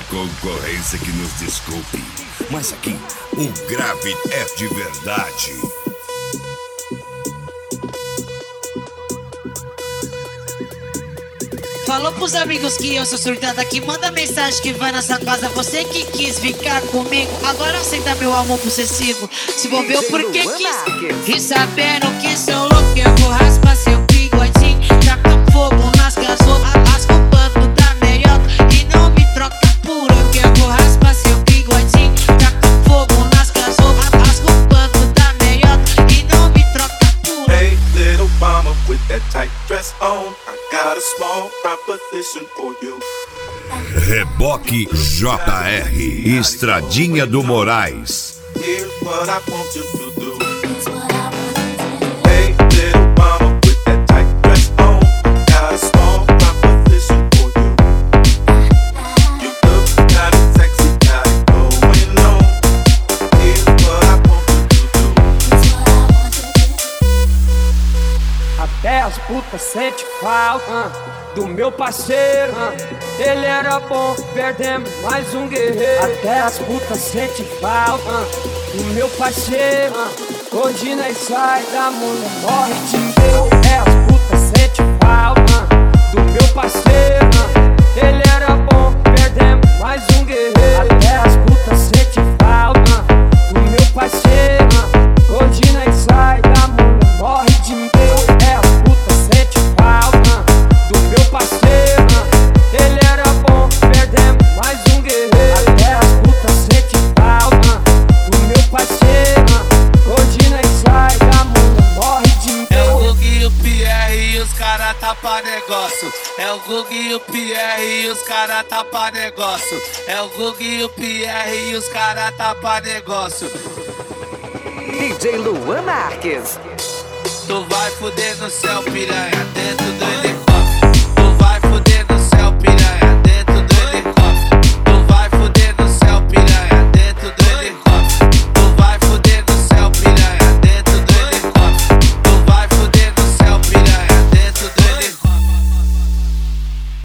concorrência que nos desculpe, mas aqui o grave é de verdade. Falou pros amigos que eu sou surtada aqui, manda mensagem que vai nessa casa. Você que quis ficar comigo, agora aceita meu amor possessivo. Se envolveu porque quis, e sabendo que sou louco, eu vou raspar seu bigodinho, taca fogo nas gasolas, rasga o pano da meiota e não me troca por eu, que eu vou raspar seu bigodinho, taca fogo nas gasolas, rasga o pano da meiota e não me troca por eu. Hey, little mama with that tight dress on, got a small proposition for you. Reboque JR, Estradinha do Moraes. Here's what I want you to do. Hey, little mama with that tight dress on, got a small proposition for you. You look kinda sexy, got it going on. Here's what I want you to do. Até as putas sente falta do meu parceiro. Ele era bom, perdemos mais um guerreiro. Até as putas sente falta do meu parceiro. Hoje nós sai da mulher, morre de medo. Até as putas sente falta do meu parceiro. Ele era bom, perdemos mais um guerreiro. Até as putas sente falta do meu parceiro. Hoje nós sai da mulher, morre de medo. Até as putas sente falta do meu parceiro. Ele era bom, perdemos mais um guerreiro. Até as putas sente falta do meu parceiro. Hoje nós sai da mulher, morre de medo. É o Gug e o Pierre e os cara tá pra negócio. É o Gug e o Pierre e os cara tá pra negócio. É o Gug e o Pierre e os cara tá pra negócio. DJ Luan Marques. Tu vai fuder no céu, piranha, dentro do elefante.